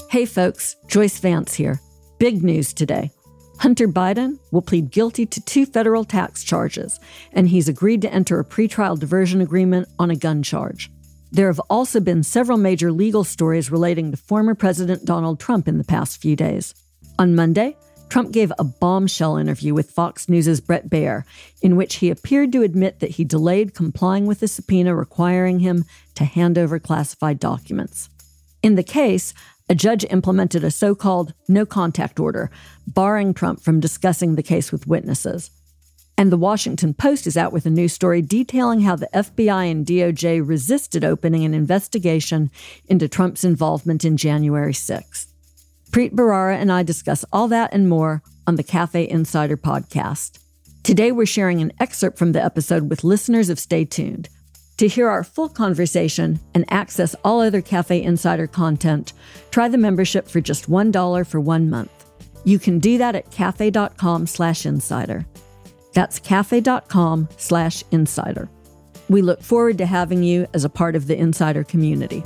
Hey folks, Joyce Vance here. Big news today. Hunter Biden will plead guilty to 2 federal tax charges, and he's agreed to enter a pretrial diversion agreement on a gun charge. There have also been several major legal stories relating to former President Donald Trump in the past few days. On Monday, Trump gave a bombshell interview with Fox News' Bret Baier, in which he appeared to admit that he delayed complying with a subpoena requiring him to hand over classified documents. In the case, a judge implemented a so-called no-contact order, barring Trump from discussing the case with witnesses. And the Washington Post is out with a new story detailing how the FBI and DOJ resisted opening an investigation into Trump's involvement in January 6th. Preet Bharara and I discuss all that and more on the Cafe Insider podcast. Today we're sharing an excerpt from the episode with listeners of Stay Tuned. To hear our full conversation and access all other Cafe Insider content, try the membership for just $1 for 1 month. You can do that at cafe.com/insider. That's cafe.com/insider. We look forward to having you as a part of the Insider community.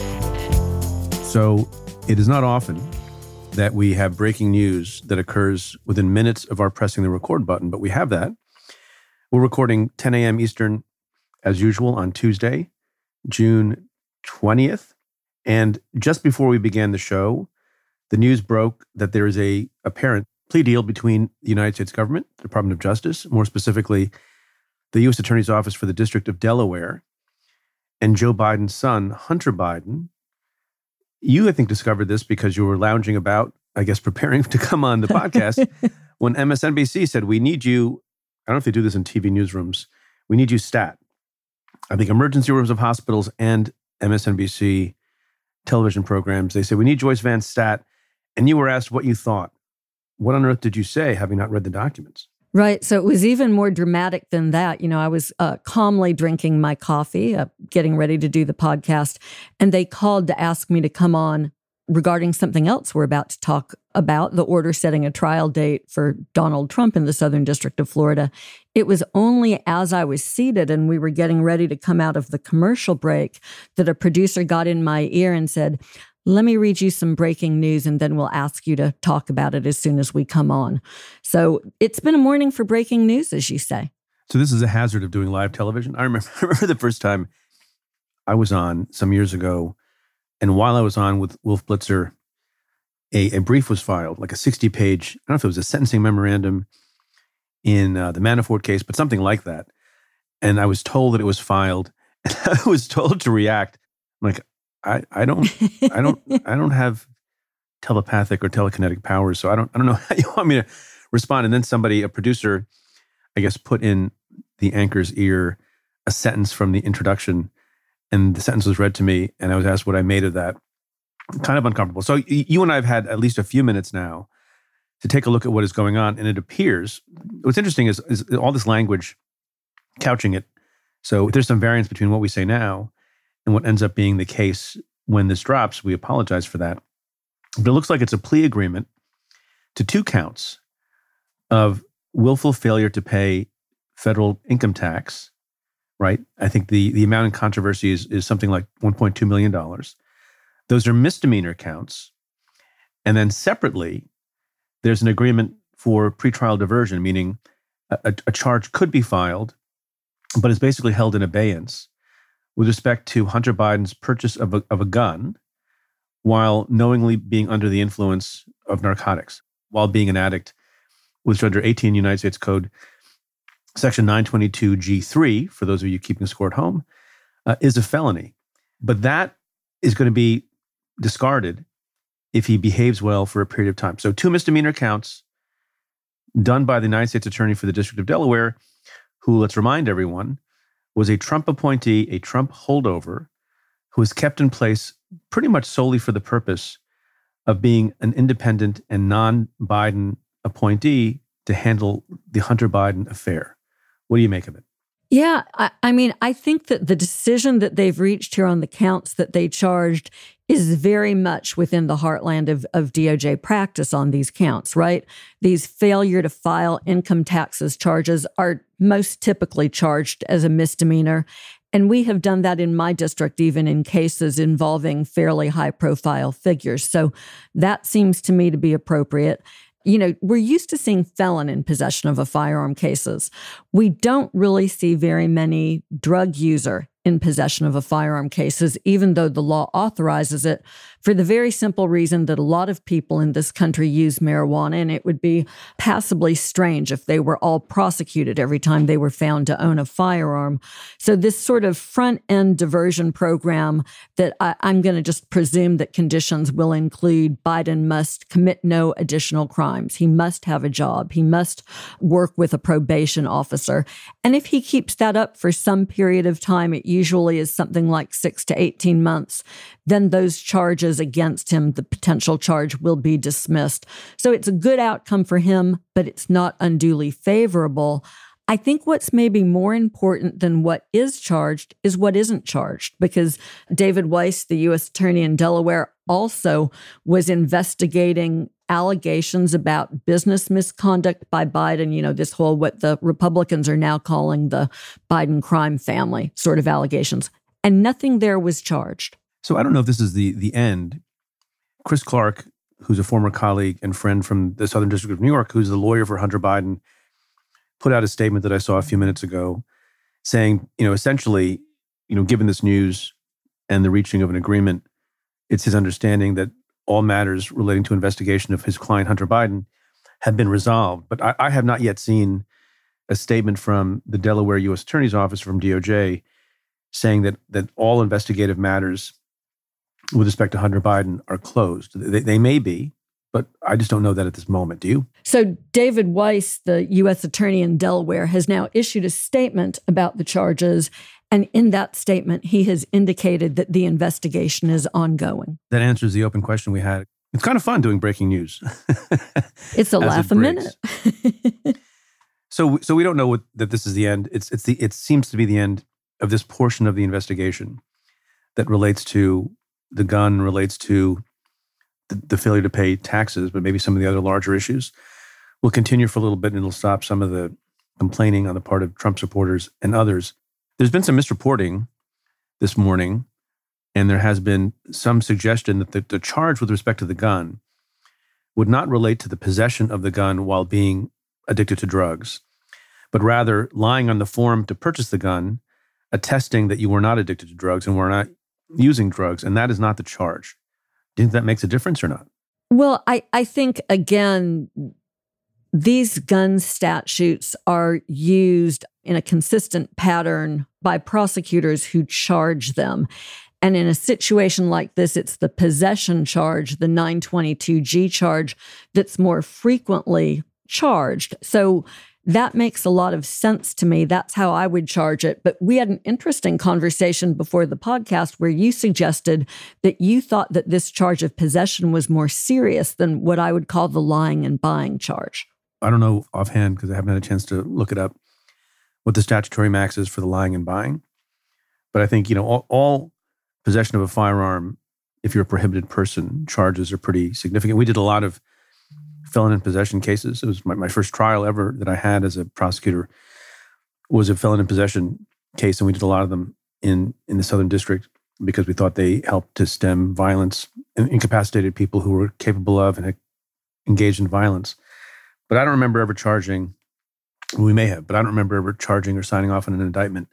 So it is not often that we have breaking news that occurs within minutes of our pressing the record button, but we have that. We're recording 10 a.m. Eastern, as usual, on Tuesday, June 20th. And just before we began the show, the news broke that there is a apparent plea deal between the United States government, the Department of Justice, more specifically, the U.S. Attorney's Office for the District of Delaware, and Joe Biden's son, Hunter Biden. You, I think, discovered this because you were lounging about, I guess, preparing to come on the podcast when MSNBC said, we need you, I don't know if they do this in TV newsrooms, we need you stat. I think emergency rooms of hospitals and MSNBC television programs, they say, we need Joyce Vance stat. And you were asked what you thought. What on earth did you say, having not read the documents? Right. So it was even more dramatic than that. You know, I was calmly drinking my coffee, getting ready to do the podcast, and they called to ask me to come on regarding something else we're about to talk about, the order setting a trial date for Donald Trump in the Southern District of Florida. It was only as I was seated and we were getting ready to come out of the commercial break that a producer got in my ear and said, let me read you some breaking news and then we'll ask you to talk about it as soon as we come on. So it's been a morning for breaking news, as you say. So this is a hazard of doing live television. I remember the first time I was on some years ago, and while I was on with Wolf Blitzer, a brief was filed, like a 60-page, I don't know if it was a sentencing memorandum in the Manafort case, but something like that. And I was told that it was filed, and I was told to react. I'm like, I don't have telepathic or telekinetic powers, so I don't know how you want me to respond. And then somebody, a producer, I guess, put in the anchor's ear a sentence from the introduction, and the sentence was read to me, and I was asked what I made of that. Kind of uncomfortable. So you and I have had at least a few minutes now to take a look at what is going on, and it appears, what's interesting is all this language couching it. So there's some variance between what we say now and what ends up being the case when this drops. We apologize for that. But it looks like it's a plea agreement to 2 counts of willful failure to pay federal income tax, right? I think the amount in controversy is something like $1.2 million. Those are misdemeanor counts. And then separately, there's an agreement for pretrial diversion, meaning a charge could be filed, but is basically held in abeyance with respect to Hunter Biden's purchase of a gun while knowingly being under the influence of narcotics, while being an addict, which under 18 United States Code, Section 922G3, for those of you keeping score at home, is a felony. But that is going to be discarded if he behaves well for a period of time. So 2 misdemeanor counts done by the United States Attorney for the District of Delaware, who, let's remind everyone, was a Trump appointee, a Trump holdover, who was kept in place pretty much solely for the purpose of being an independent and non-Biden appointee to handle the Hunter Biden affair. What do you make of it? Yeah, I mean, I think that the decision that they've reached here on the counts that they charged is very much within the heartland of DOJ practice on these counts, right? These failure to file income taxes charges are most typically charged as a misdemeanor. And we have done that in my district, even in cases involving fairly high-profile figures. So that seems to me to be appropriate. You know, we're used to seeing felon in possession of a firearm cases. We don't really see very many drug user in possession of a firearm cases, even though the law authorizes it, for the very simple reason that a lot of people in this country use marijuana, and it would be passably strange if they were all prosecuted every time they were found to own a firearm. So this sort of front-end diversion program that I'm going to just presume that conditions will include Biden must commit no additional crimes. He must have a job. He must work with a probation officer. And if he keeps that up for some period of time, it usually is something like 6 to 18 months, then those charges against him, the potential charge, will be dismissed. So it's a good outcome for him, but it's not unduly favorable. I think what's maybe more important than what is charged is what isn't charged, because David Weiss, the U.S. attorney in Delaware, also was investigating allegations about business misconduct by Biden, you know, this whole what the Republicans are now calling the Biden crime family sort of allegations. And nothing there was charged. So I don't know if this is the end. Chris Clark, who's a former colleague and friend from the Southern District of New York, who's the lawyer for Hunter Biden, put out a statement that I saw a few minutes ago saying, you know, essentially, you know, given this news and the reaching of an agreement, it's his understanding that all matters relating to investigation of his client, Hunter Biden, have been resolved. But I have not yet seen a statement from the Delaware U.S. Attorney's Office, from DOJ, saying that all investigative matters with respect to Hunter Biden are closed. They may be, but I just don't know that at this moment. Do you? So David Weiss, the U.S. attorney in Delaware, has now issued a statement about the charges. And in that statement, he has indicated that the investigation is ongoing. That answers the open question we had. It's kind of fun doing breaking news. It's a laugh a minute. So we don't know that this is the end. It seems to be the end of this portion of the investigation that relates to the gun, relates to the failure to pay taxes, but maybe some of the other larger issues will continue for a little bit, and it'll stop some of the complaining on the part of Trump supporters and others. There's been some misreporting this morning, and there has been some suggestion that the charge with respect to the gun would not relate to the possession of the gun while being addicted to drugs, but rather lying on the form to purchase the gun, attesting that you were not addicted to drugs and were not using drugs, and that is not the charge. Do you think that makes a difference or not? Well, I think, again, these gun statutes are used in a consistent pattern by prosecutors who charge them. And in a situation like this, it's the possession charge, the 922G charge, that's more frequently charged. So that makes a lot of sense to me. That's how I would charge it. But we had an interesting conversation before the podcast where you suggested that you thought that this charge of possession was more serious than what I would call the lying and buying charge. I don't know offhand, because I haven't had a chance to look it up, what the statutory max is for the lying and buying. But I think, you know, all possession of a firearm, if you're a prohibited person, charges are pretty significant. We did a lot of felon in possession cases. It was my first trial ever that I had as a prosecutor was a felon in possession case, and we did a lot of them in the Southern District because we thought they helped to stem violence and incapacitated people who were capable of and had engaged in violence. But I don't remember ever charging, we may have, but I don't remember ever charging or signing off on an indictment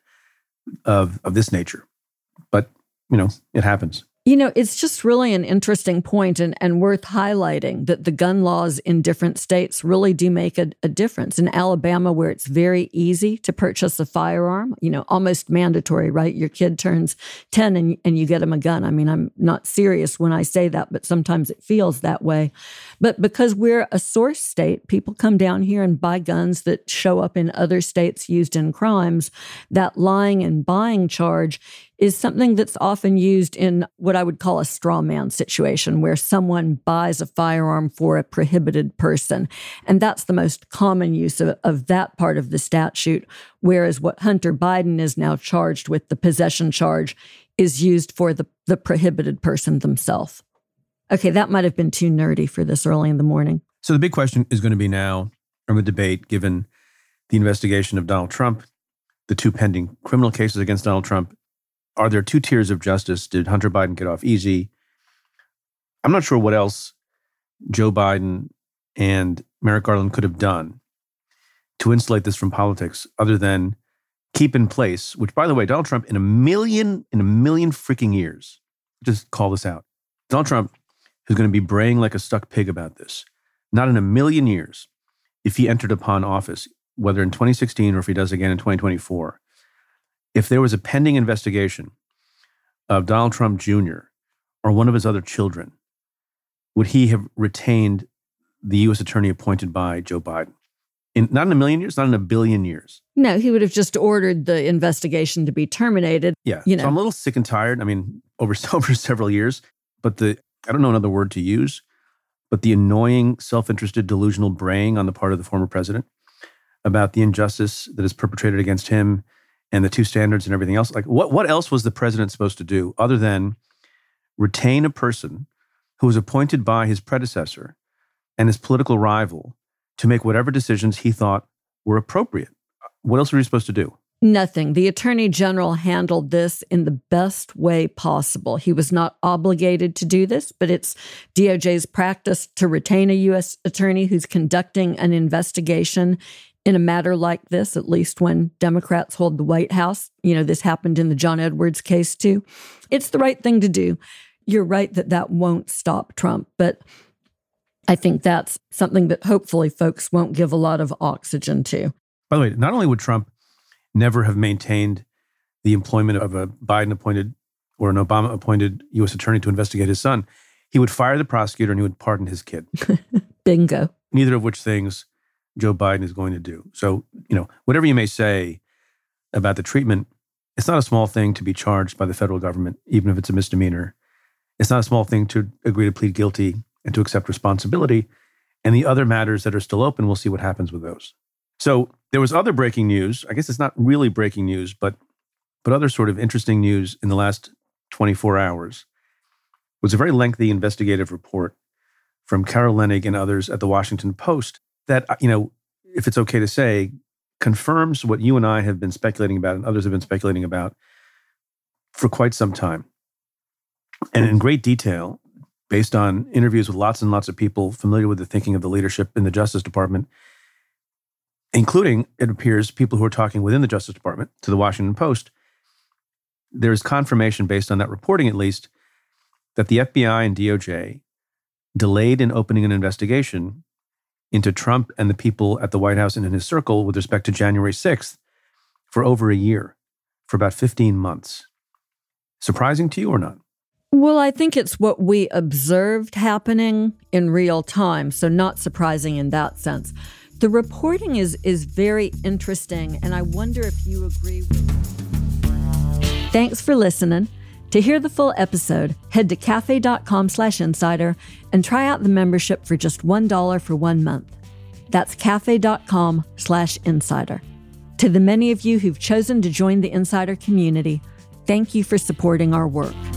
of this nature. But, you know, it happens. You know, it's just really an interesting point and worth highlighting that the gun laws in different states really do make a difference. In Alabama, where it's very easy to purchase a firearm, you know, almost mandatory, right? Your kid turns 10 and you get him a gun. I mean, I'm not serious when I say that, but sometimes it feels that way. But because we're a source state, people come down here and buy guns that show up in other states used in crimes. That lying and buying charge is something that's often used in what I would call a straw man situation, where someone buys a firearm for a prohibited person. And that's the most common use of that part of the statute, whereas what Hunter Biden is now charged with, the possession charge, is used for the prohibited person themselves. Okay, that might have been too nerdy for this early in the morning. So the big question is going to be now, from the debate, given the investigation of Donald Trump, the two pending criminal cases against Donald Trump, are there two tiers of justice? Did Hunter Biden get off easy? I'm not sure what else Joe Biden and Merrick Garland could have done to insulate this from politics other than keep in place, which, by the way, Donald Trump in a million freaking years, just call this out. Donald Trump is going to be braying like a stuck pig about this. Not in a million years, if he entered upon office, whether in 2016 or if he does again in 2024, if there was a pending investigation of Donald Trump Jr. or one of his other children, would he have retained the U.S. attorney appointed by Joe Biden? Not in a million years, not in a billion years. No, he would have just ordered the investigation to be terminated. Yeah. You know. So I'm a little sick and tired. I mean, over several years, but I don't know another word to use, but the annoying, self-interested, delusional braying on the part of the former president about the injustice that is perpetrated against him and the two standards and everything else. Like, what else was the president supposed to do other than retain a person who was appointed by his predecessor and his political rival to make whatever decisions he thought were appropriate? What else were you supposed to do? Nothing. The Attorney General handled this in the best way possible. He was not obligated to do this, but it's DOJ's practice to retain a U.S. attorney who's conducting an investigation in a matter like this, at least when Democrats hold the White House. You know, this happened in the John Edwards case too. It's the right thing to do. You're right that won't stop Trump, but I think that's something that hopefully folks won't give a lot of oxygen to. By the way, not only would Trump never have maintained the employment of a Biden-appointed or an Obama-appointed U.S. attorney to investigate his son, he would fire the prosecutor and he would pardon his kid. Bingo. Neither of which things Joe Biden is going to do. So, whatever you may say about the treatment, it's not a small thing to be charged by the federal government, even if it's a misdemeanor. It's not a small thing to agree to plead guilty and to accept responsibility. And the other matters that are still open, we'll see what happens with those. So there was other breaking news. I guess it's not really breaking news, but other sort of interesting news in the last 24 hours was a very lengthy investigative report from Carol Leonnig and others at the Washington Post that, if it's okay to say, confirms what you and I have been speculating about and others have been speculating about for quite some time. And in great detail, based on interviews with lots and lots of people familiar with the thinking of the leadership in the Justice Department, including, it appears, people who are talking within the Justice Department to the Washington Post, there's confirmation, based on that reporting at least, that the FBI and DOJ delayed in opening an investigation into Trump and the people at the White House and in his circle with respect to January 6th for over a year, for about 15 months. Surprising to you or not? Well, I think it's what we observed happening in real time, so not surprising in that sense. The reporting is very interesting, and I wonder if you agree with it. Thanks for listening. To hear the full episode, head to cafe.com/insider and try out the membership for just $1 for 1 month. That's cafe.com/insider. To the many of you who've chosen to join the Insider community, thank you for supporting our work.